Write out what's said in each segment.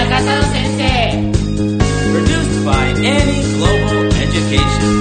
中澤先生。 Produced by Annie Global Education。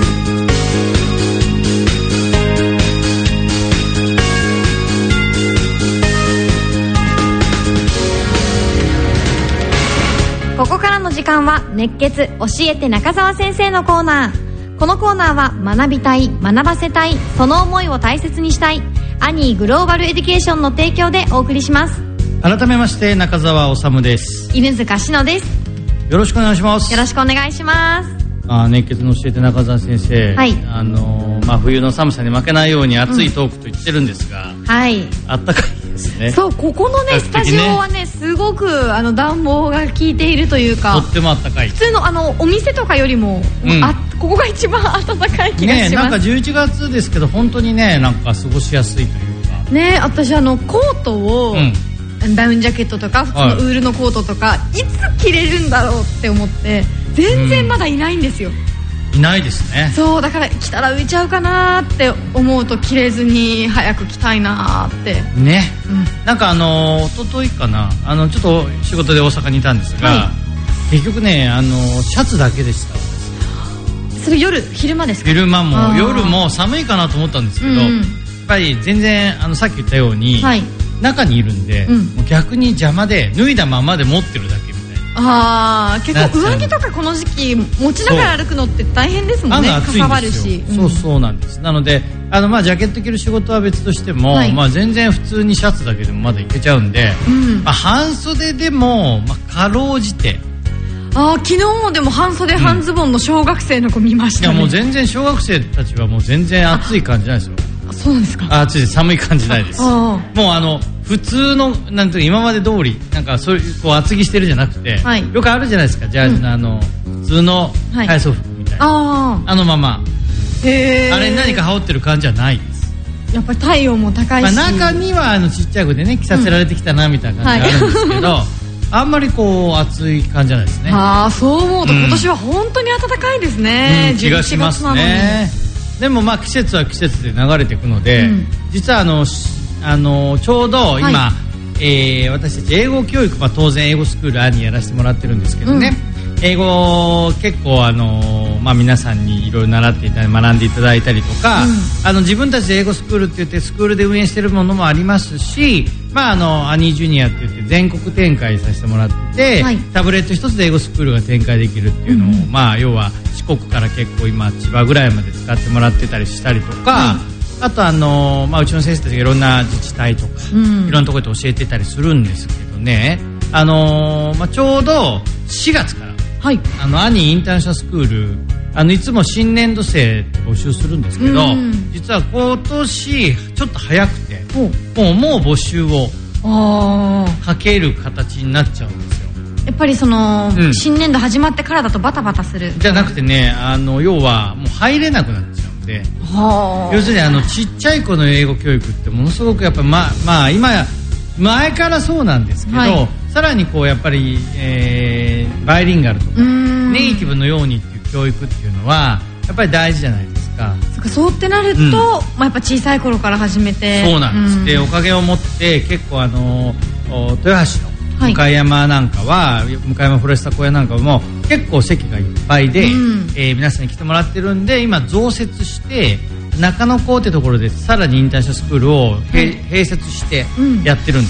ここからの時間は熱血教えて中澤先生のコーナー。このコーナーは学びたい、学ばせたい、その思いを大切にしたいアニーグローバルエデュケーションの提供でお送りします。 改めまして中澤治です。 犬塚志乃です。 よろしくお願いします。 よろしくお願いします。 熱血の教えて中澤先生、 はい、 冬の寒さに負けないように熱いトークと言ってるんですが、 はい、 あったかいですね。 そう、ここのねスタジオはねすごく暖房が効いているというか、 とってもあったかい。 普通のお店とかよりも、ここが一番暖かい気がしますね。 なんか11月ですけど本当にね、なんか過ごしやすいというかね。私コートを、ダウンジャケットとか普通のウールのコートとか、いつ着れるんだろうって思って全然まだいないんですよ。 いないですね。 そうだから着たら浮いちゃうかなって思うと着れずに早く着たいなってね、なんか一昨日かな、ちょっと仕事で大阪にいたんですが、結局ねシャツだけでした。 それ昼間ですか？ 昼間も夜も寒いかなと思ったんですけど、やっぱり全然さっき言ったように、中にいるんで、もう逆に邪魔で脱いだままで持ってるだけみたいな。 結構上着とかこの時期持ちながら歩くのって大変ですもんね。かさばるし。 そうなんです。なのでジャケット着る仕事は別としても、全然普通にシャツだけでもまだいけちゃうんで、半袖でもかろうじて。 昨日もでも半袖半ズボンの小学生の子見ましたね。 いやもう全然小学生たちはもう全然暑い感じないですよ。 そうなんですか？ 暑いです。寒い感じないです。もう普通のなんていう今まで通りなんかそういう厚着してるじゃなくて、よくあるじゃないですか。ジャージの普通の体操服みたいな、まま。あれに何か羽織ってる感じはないです。 やっぱり体温も高いし、 中にはちっちゃい子でね着させられてきたなみたいな感じがあるんですけど、あんまり暑い感じじゃないですね。 そう思うと今年は本当に暖かいですね。 気がしますね。でも季節は季節で流れていくので、実はちょうど今、私たち英語教育、当然英語スクールにやらせてもらってるんですけどね、英語結構皆さんにいろいろ習っていただいて学んでいただいたりとか、自分たちで英語スクールって言ってスクールで運営してるものもありますし、アニージュニアって言って全国展開させてもらってて、タブレット一つで英語スクールが展開できるっていうのを、要は四国から結構今千葉ぐらいまで使ってもらってたりしたりとか、あとうちの先生たちがいろんな自治体とか、いろんなところで教えてたりするんですけどね、ちょうど4月から、アニーインターナショナルスクールいつも新年度生募集するんですけど、実は今年ちょっと早くてもう募集をかける形になっちゃうんですよ。 やっぱり新年度始まってからだとバタバタするじゃなくてね、要はもう入れなくなっちゃうんで、要するにちっちゃい子の英語教育ってものすごくやっぱり今前からそうなんですけど、さらにやっぱり、バイリンガルとかネイティブのようにっていう教育っていうのはやっぱり大事じゃないですか。 そうってなると、やっぱ小さい頃から始めて。 そうなんです。でおかげをもって結構豊橋の向山なんかは、向山フォレスタ小屋なんかも結構席がいっぱいで、皆さんに来てもらってるんで、今増設して中野校ってところでさらにインターナショナルスクールを併設してやってるんです。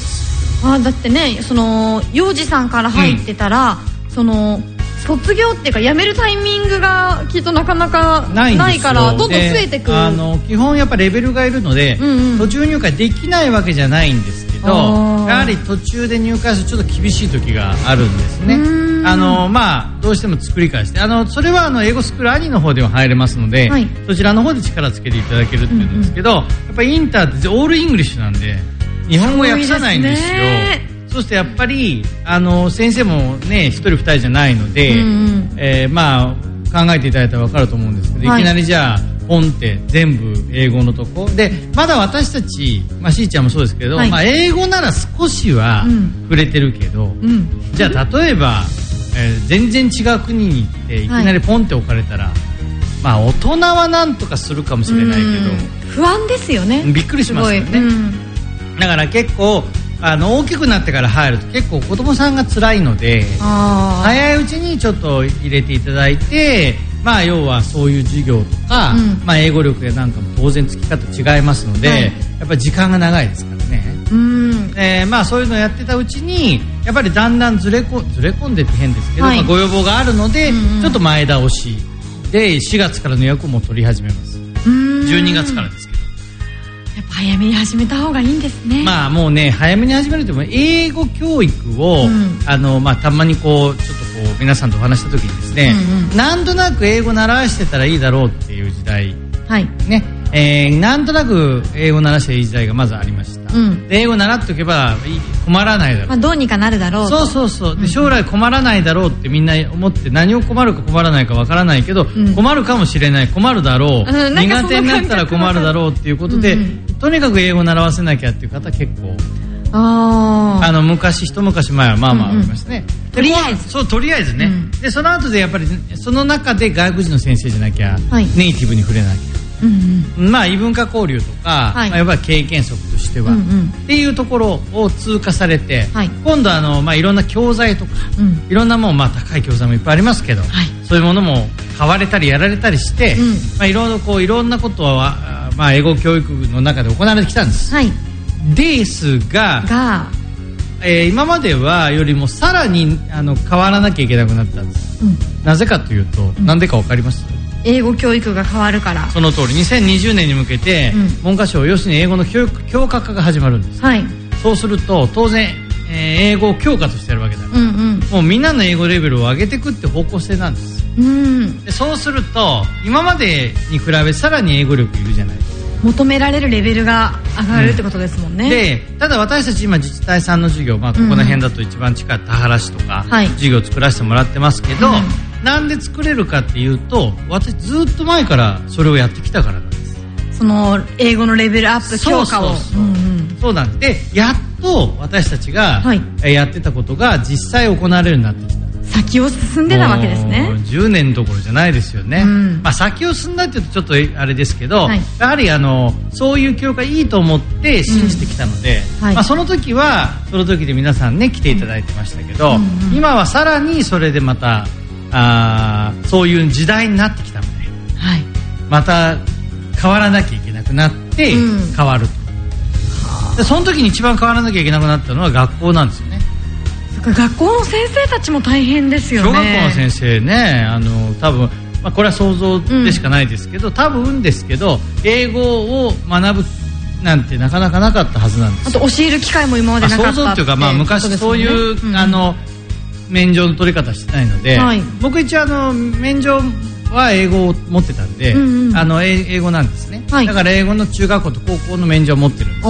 だってね、幼児さんから入ってたら、卒業っていうか辞めるタイミングがきっとなかなかないからどんどん増えてくる。 基本やっぱレベルがいるので、途中入会できないわけじゃないんですけど、やはり途中で入会するとちょっと厳しい時があるんですね。どうしても作り返してそれは英語スクール兄の方では入れますので、そちらの方で力つけていただけるっていうんですけど、やっぱりインターってオールイングリッシュなんで日本語訳さないんですよ。そしてやっぱり先生もね1人2人じゃないので、考えていただいたら分かると思うんですけど、いきなりじゃあ本って全部英語のとこで、まだ私たちしーちゃんもそうですけど、英語なら少しは触れてるけど、じゃあ例えば、全然違う国に行っていきなりポンって置かれたら、大人はなんとかするかもしれないけど不安ですよね。 びっくりしますよね。だから結構大きくなってから入ると結構子供さんが辛いので、早いうちにちょっと入れていただいて、要はそういう授業とか、英語力やなんかも当然つき方違いますので、やっぱり時間が長いですからね。そういうのをやってたうちにやっぱりだんだんずれ込んでって変ですけど、ご要望があるので、ちょっと前倒しで4月からの予約も取り始めます。12月からですけど、 やっぱ早めに始めた方がいいんですね。 もうね、早めに始めると英語教育を、たまにちょっと皆さんとお話した時にですね、なんとなく英語習わしてたらいいだろうっていう時代、なんとなく英語習わしていい時代がまずありました。で英語習っておけば困らないだろう、 どうにかなるだろうと。 そうで将来困らないだろうってみんな思って、何を困るか困らないかわからないけど、困るかもしれない、困るだろう、苦手になったら困るだろうっていうことで、とにかく英語を習わせなきゃっていう方結構一昔前はありましたね。 とりあえずとりあえずね、でその後でやっぱりその中で外国人の先生じゃなきゃ、ネイティブに触れなきゃ、異文化交流とか、やっぱり経験則としては、っていうところを通過されて、今度はいろんな教材とか、いろんなもん、高い教材もいっぱいありますけど、そういうものも買われたりやられたりして、いろんなことは、英語教育の中で行われてきたんです。ですが、今まではよりもさらに変わらなきゃいけなくなったんです。なぜかというと、なんでかわかります？ 英語教育が変わるから。 その通り、2020年に向けて、文科省要するに英語の強化化が始まるんです。そうすると当然、英語を強化としてやるわけだから、もうみんなの英語レベルを上げていくって方向性なんです。でそうすると今までに比べさらに英語力いるじゃないですか。 求められるレベルが上がるってことですもんね。 でただ私たち今自治体さんの授業、ここの辺だと一番近い田原市とか、授業を作らせてもらってますけど、なんで作れるかっていうと、私ずっと前からそれをやってきたからなんです。 その英語のレベルアップ強化を。 そうなんで、やっと私たちがやってたことが実際行われるようになってきた。 先を進んでたわけですね。 10年どころじゃないですよね。先を進んだって言うとちょっとあれですけど、やはりそういう教育がいいと思って信じてきたので、その時はその時で皆さんね来ていただいてましたけど、今はさらにそれでまたそういう時代になってきたので、また変わらなきゃいけなくなって変わると。でその時に一番変わらなきゃいけなくなったのは学校なんですよね。 学校の先生たちも大変ですよね。 小学校の先生ね、多分、これは想像でしかないですけど、多分ですけど英語を学ぶなんてなかなかなかったはずなんです。 あと教える機会も今までなかったって。 想像っていうか、昔そういう、免除の取り方してないので、僕一応免除は英語を持ってたんで、英語なんですね。だから英語の中学校と高校の免除を持ってるんです。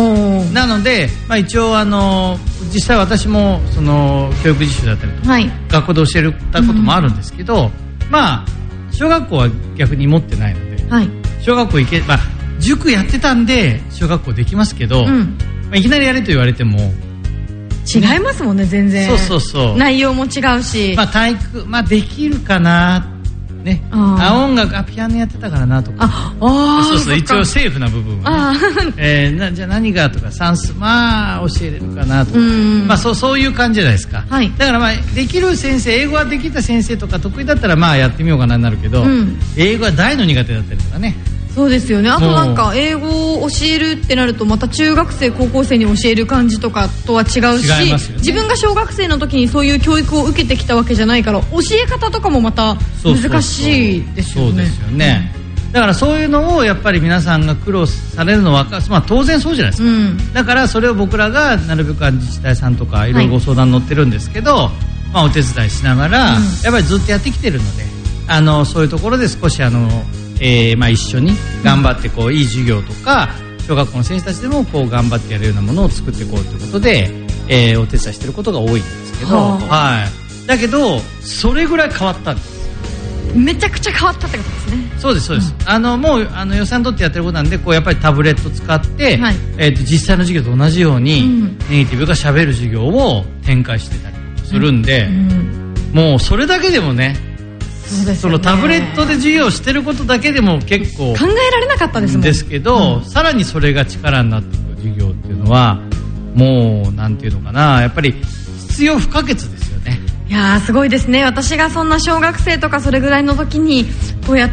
なので、一応実際私もその教育実習だったりとか、学校で教えたこともあるんですけど、小学校は逆に持ってないので、小学校塾やってたんで小学校できますけど、いきなりやれと言われても違いますもんね、全然。 そう内容も違うし、 体育できるかなね、音楽ピアノやってたからなとか、一応セーフな部分は、じゃあ何がとか算数教えれるかなとか、そういう感じじゃないですか。だからできる先生、英語ができた先生とか得意だったらやってみようかなになるけど、英語は大の苦手だったりとかね。 そうですよね。あとなんか英語を教えるってなるとまた中学生高校生に教える感じとかとは違うし、自分が小学生の時にそういう教育を受けてきたわけじゃないから、教え方とかもまた難しいですよね。そうですよね。 だからそういうのをやっぱり皆さんが苦労されるのは、当然そうじゃないですか。だからそれを僕らがなるべく自治体さんとかいろいろご相談乗ってるんですけど、お手伝いしながら、やっぱりずっとやってきてるので、そういうところで少し一緒に頑張っていい授業とか、小学校の先生たちでも頑張ってやるようなものを作っていこうということで、お手伝いしてることが多いんですけど、だけどそれぐらい変わったんです。 めちゃくちゃ変わったってことですね。 そうですそうです。もう予算取ってやってることなんで、やっぱりタブレット使って、実際の授業と同じように、ネイティブが喋る授業を展開してたりするんで、もうそれだけでもね、そのタブレットで授業をしてることだけでも結構考えられなかったですもん。 ですけど、さらにそれが力になってくる授業っていうのはもうなんていうのかな、やっぱり必要不可欠ですよね。 いやーすごいですね。私がそんな小学生とかそれぐらいの時にこうやって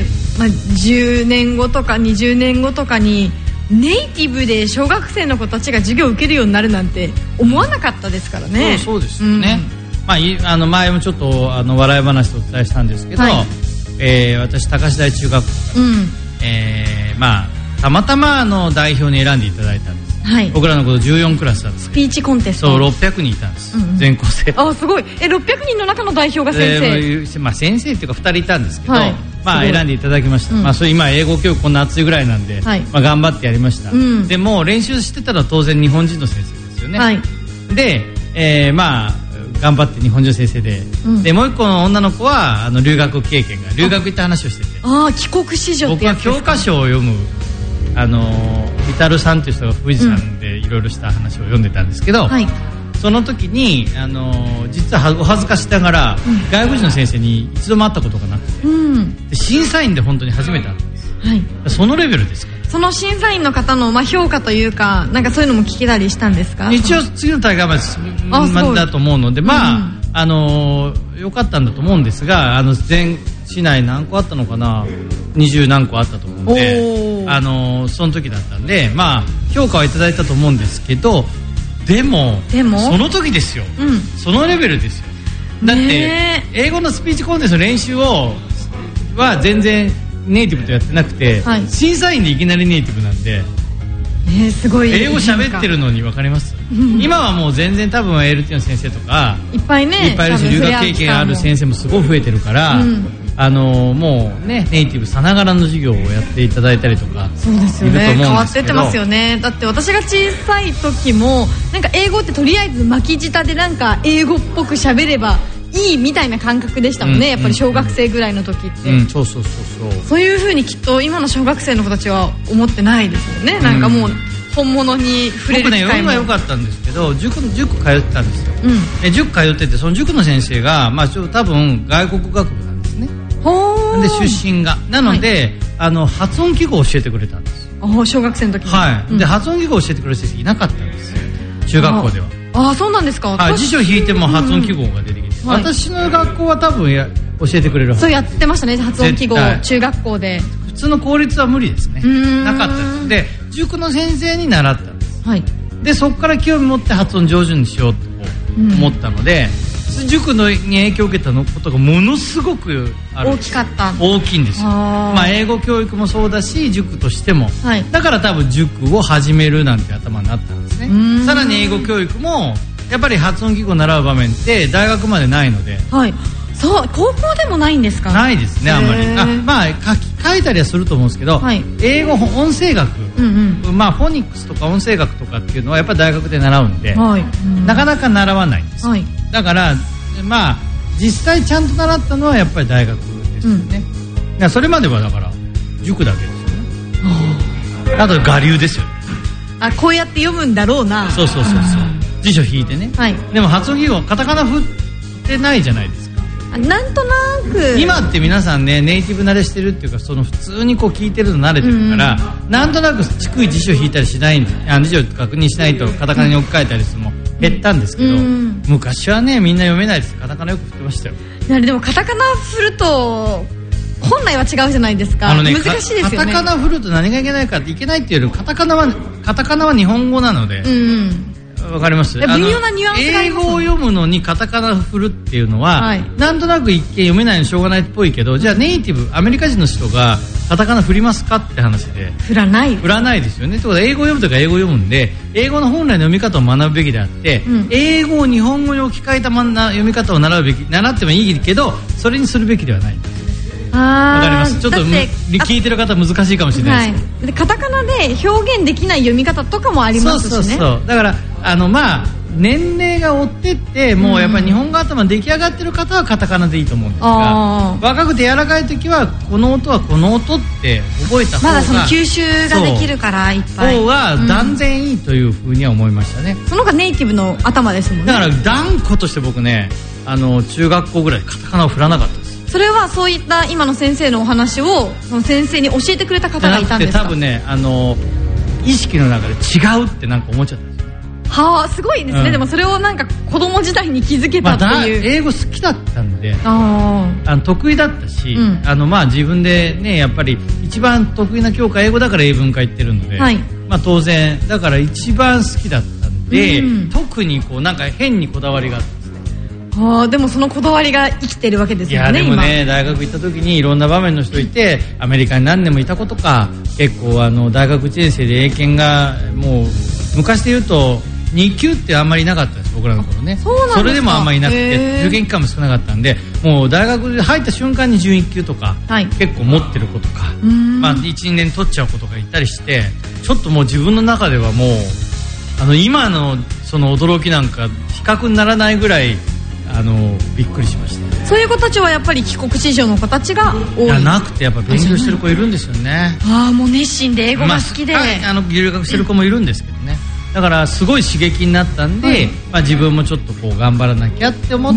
、10年後とか20年後とかにネイティブで小学生の子たちが授業を受けるようになるなんて思わなかったですからね。 そうですよね、前もちょっと笑い話でお伝えしたんですけど、私高橋台中学校から、たまたま代表に選んでいただいたんです、僕らのこと14クラスだったんです。 スピーチコンテスト。 そう600人いたんです、全校生。 すごい。600人の中の代表が先生、 先生っていうか2人いたんですけど、 選んでいただきました、それ今英語教育こんな熱いぐらいなんで、頑張ってやりました、でもう練習してたら当然日本人の先生ですよね、で、頑張って日本人の先生で、でもう一個の女の子は留学経験が留学行った話をしてて、 帰国子女ってやつですか。 僕は教科書を読むビタルさんという人が富士山でいろいろした話を読んでたんですけど、その時に実はお恥ずかしながら、外国人の先生に一度も会ったことがなくて、で審査員で本当に初めて会ったんです、そのレベルですから。その審査員の方の評価というか、なんかそういうのも聞けたりしたんですか。 一応次の大会までだと思うので、良かったんだと思うんですが、全市内何個あったのかな、20何個あったと思うんで、その時だったんで、評価はいただいたと思うんですけど、でもその時ですよ、そのレベルですよ。だって英語のスピーチコンテストの練習は全然ネイティブとやってなくて、審査員でいきなりネイティブなんで、 すごい英語喋ってるのに分かります、今はもう全然多分 ALT の先生とかいっぱいいるし、留学経験ある先生もすごい増えてるから、もうねネイティブさながらの授業をやっていただいたりとか、 そうですよね、変わってってますよね。だって私が小さい時もなんか英語ってとりあえず巻き舌でなんか英語っぽく喋ればいいみたいな感覚でしたもんね、やっぱり小学生ぐらいの時って、そういう風にきっと今の小学生の子たちは思ってないですよね。なんかもう本物に触れる機会も。 僕ね、運が良かったんですけど、塾通ってたんですよ、塾通ってて、その塾の先生が、多分外国学部なんですね。で出身がなので、発音記号を教えてくれたんです。 小学生の時に、 で発音記号を教えてくれる先生いなかったんですよ、中学校では。 そうなんですか。 辞書引いても発音記号が出てきて、私の学校は多分教えてくれるはず。 そうやってましたね、発音記号、中学校で。 普通の公立は無理ですね、なかったです。で塾の先生に習ったんです、でそこから興味持って発音上手にしようと思ったので、塾に影響を受けたことがものすごく大きかった。 大きいんですよ。英語教育もそうだし塾としても、だから多分塾を始めるなんて頭になったんですね。さらに英語教育もやっぱり発音記号を習う場面って大学までないので、 そう高校でもないんですか。 ないですね、あんまり。書いたりはすると思うんですけど、英語音声学、フォニックスとか音声学とかっていうのはやっぱり大学で習うんで、なかなか習わないんです、だから実際ちゃんと習ったのはやっぱり大学ですよね、それまではだから塾だけですよね。あと我流ですよね。 こうやって読むんだろうな。 そう辞書引いてね、でも発音記号カタカナ振ってないじゃないですか。 なんとなく今って皆さんねネイティブ慣れしてるっていうか、普通に聞いてるの慣れてるから、なんとなく逐一辞書引いたりしないんで、辞書確認しないとカタカナに置き換えたりするのも減ったんですけど、昔はねみんな読めないです。カタカナよく振ってましたよ。 でもカタカナ振ると本来は違うじゃないですか。難しいですよね。 カタカナ振ると何がいけないかって、いけないっていうよりカタカナは日本語なので、わかります。 微妙なニュアンスがあります。 英語を読むのにカタカナ振るっていうのは、なんとなく一見読めないのしょうがないっぽいけど、じゃあネイティブアメリカ人の人がカタカナ振りますかって話で、 振らないですよね。ってことは英語を読むとか英語を読むんで、英語の本来の読み方を学ぶべきであって、英語を日本語に置き換えた読み方を習ってもいいけど、それにするべきではない。わかります。ちょっと聞いてる方難しいかもしれないですけど、 カタカナで表現できない読み方とかもありますしね。 だから年齢が追ってってもうやっぱり日本語頭出来上がってる方はカタカナでいいと思うんですが、若くて柔らかい時はこの音はこの音って覚えた方が、 まだその吸収ができるからいっぱい方が断然いいというふうには思いましたね。 その方がネイティブの頭ですもんね。 だから断固として僕ね、中学校ぐらいカタカナを振らなかったです。 それはそういった今の先生のお話をその先生に教えてくれた方がいたんですか。 多分ね意識の中で違うってなんか思っちゃったんですよ。 はあ、すごいですね、でもそれをなんか子供時代に気づけたっていう、 英語好きだったんで得意だったし、自分でねやっぱり一番得意な教科英語だから英文科行ってるので、当然だから一番好きだったんで、特にこうなんか変にこだわりがあったんですね。 でもそのこだわりが生きてるわけですよね。 いやでもね、大学行った時にいろんな場面の人いて、アメリカに何年もいた子とか、結構大学1年生で英検がもう昔で言うと2級ってあんまりいなかったです、僕らの頃ね。それでもあんまりいなくて、受験期間も少なかったんで、もう大学で入った瞬間に11級とか、結構持ってる子とか、1、2年取っちゃう子とかいたりして、ちょっともう自分の中ではもう今のその驚きなんか比較にならないぐらいびっくりしました。 そういう子たちはやっぱり帰国子女の子たちが多い。 いやなくてやっぱ勉強してる子いるんですよね。 もう熱心で英語が好きで、 留学してる子もいるんですけどね。だからすごい刺激になったんで、自分もちょっとこう頑張らなきゃって思って、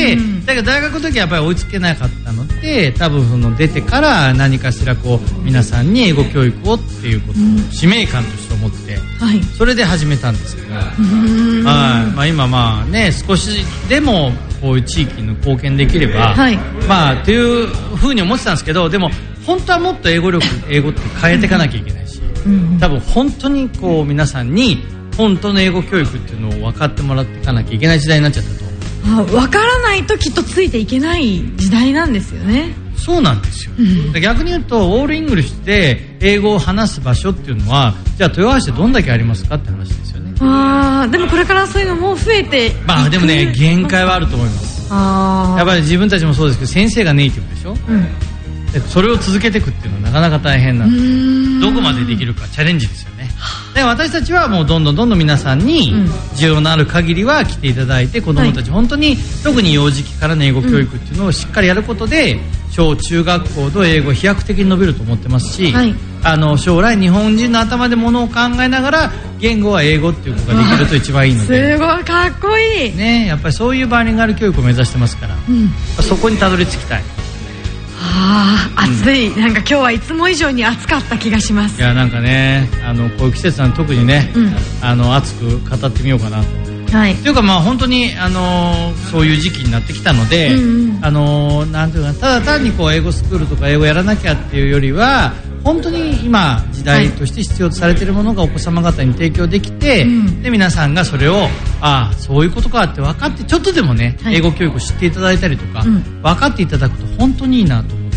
だけど大学の時はやっぱり追いつけなかったので、多分その出てから何かしらこう皆さんに英語教育をっていうことを使命感として思って、それで始めたんですけど、今少しでもこういう地域の貢献できれば、っていうふうに思ってたんですけど、でも本当はもっと英語って変えていかなきゃいけないし、多分本当にこう皆さんに本当の英語教育っていうのを分かってもらっていかなきゃいけない時代になっちゃったと。 分からないときっとついていけない時代なんですよね。 そうなんですよ、逆に言うとオールイングリッシュで英語を話す場所っていうのは、じゃあ豊橋でどんだけありますかって話ですよね。 でもこれからそういうのも増えていく。 でもね、限界はあると思います。やっぱり自分たちもそうですけど、先生がネイティブでしょ、それを続けていくっていうのはなかなか大変なんで、どこまでできるかチャレンジですよね。で私たちはもうどんどん皆さんに需要のある限りは来ていただいて、子どもたち本当に特に幼児期からの英語教育っていうのをしっかりやることで、小中学校の英語飛躍的に伸びると思ってますし、将来日本人の頭でものを考えながら言語は英語っていうことができると一番いいので、 すごいかっこいいね。やっぱりそういうバイリンガル教育を目指してますから、そこにたどり着きたい。暑い、なんか今日はいつも以上に暑かった気がします。いやなんかね、こういう季節なんで特にね、熱く語ってみようかなと。というか本当にそういう時期になってきたので、なんていうか、ただ単にこう英語スクールとか英語やらなきゃっていうよりは、本当に今時代として必要とされているものがお子様方に提供できて、で皆さんがそれをそういうことかって分かって、ちょっとでもね、英語教育を知っていただいたりとか、分かっていただくと本当にいいなと思って、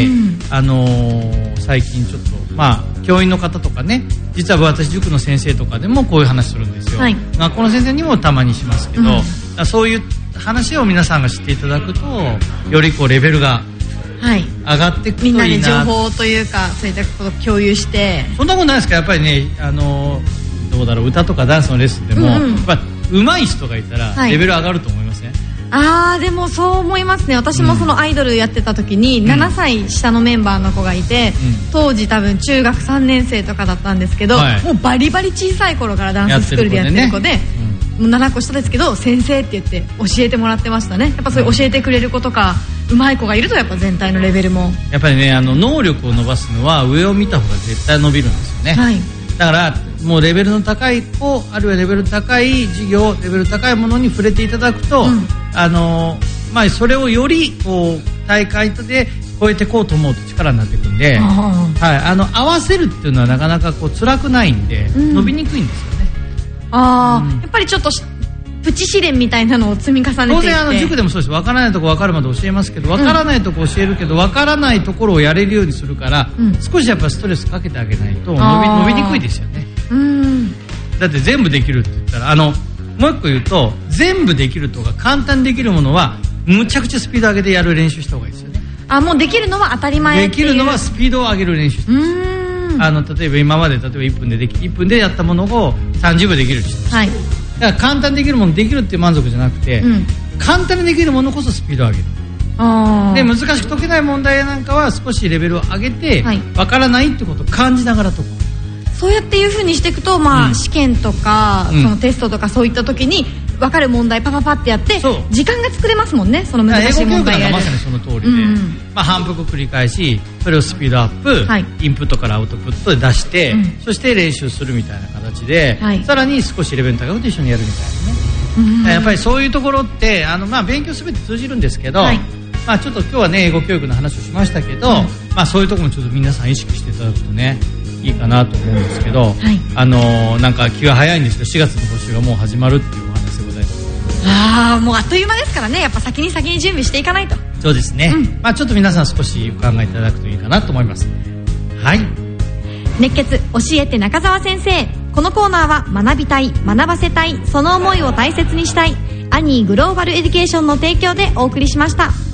最近ちょっと教員の方とかね、実は私塾の先生とかでもこういう話するんですよ、学校の先生にもたまにしますけど、そういう話を皆さんが知っていただくと、よりこうレベルが上がっていくといいな。 みんなに情報というかそういったことを共有して。 そんなことないですか。やっぱりね、どうだろう、歌とかダンスのレッスンでも、やっぱ上手い人がいたらレベル上がると思いますね。 でもそう思いますね。私もそのアイドルやってた時に7歳下のメンバーの子がいて、当時多分中学3年生とかだったんですけど、もうバリバリ小さい頃からダンススクールでやってる子で、もう7個下ですけど先生って言って教えてもらってましたね。やっぱそういう教えてくれる子とか上手い子がいると、やっぱ全体のレベルもやっぱりね、能力を伸ばすのは上を見た方が絶対伸びるんですよね。だからもうレベルの高い子、あるいはレベル高い授業、レベル高いものに触れていただくと、それをよりこう大会で超えていこうと思うと力になっていくんで、合わせるっていうのはなかなかこう辛くないんで、伸びにくいんですよね。 やっぱりちょっとプチ試練みたいなのを積み重ねていって、 当然塾でもそうです。分からないところ分かるまで教えますけど、分からないところ教えるけど、分からないところをやれるようにするから、少しやっぱストレスかけてあげないと伸びにくいですよね。だって全部できるって言ったら、もう一個言うと、全部できるとか簡単にできるものはむちゃくちゃスピード上げてやる練習した方がいいですよね。 もうできるのは当たり前っていう。 できるのはスピードを上げる練習してます。例えば今まで1分でやったものを30秒できるようにしてます。だから簡単にできるものできるっていう満足じゃなくて、簡単にできるものこそスピードを上げる。で難しく解けない問題なんかは少しレベルを上げて、分からないってことを感じながら解く。 そうやっていう風にしていくと、試験とか、そのテストとかそういった時に分かる問題パパパってやって時間が作れますもんね。その難しい問題やる。 英語教育なんかまさにその通りで、反復繰り返しそれをスピードアップ、インプットからアウトプットで出して、そして練習するみたいな形で、さらに少しレベル高くと一緒にやるみたいなね。やっぱりそういうところって勉強すべて通じるんですけど、ちょっと今日はね英語教育の話をしましたけど、そういうところもちょっと皆さん意識していただくとねいいかなと思うんですけど、なんか気が早いんですけど4月の募集がもう始まるっていうお話でございます。 もうあっという間ですからね。やっぱ先に準備していかないと。 そうですね、ちょっと皆さん少しお考えいただくといいかなと思います。はい、 熱血教えて中澤先生。このコーナーは学びたい、学ばせたい、その思いを大切にしたいアニーグローバルエデュケーションの提供でお送りしました。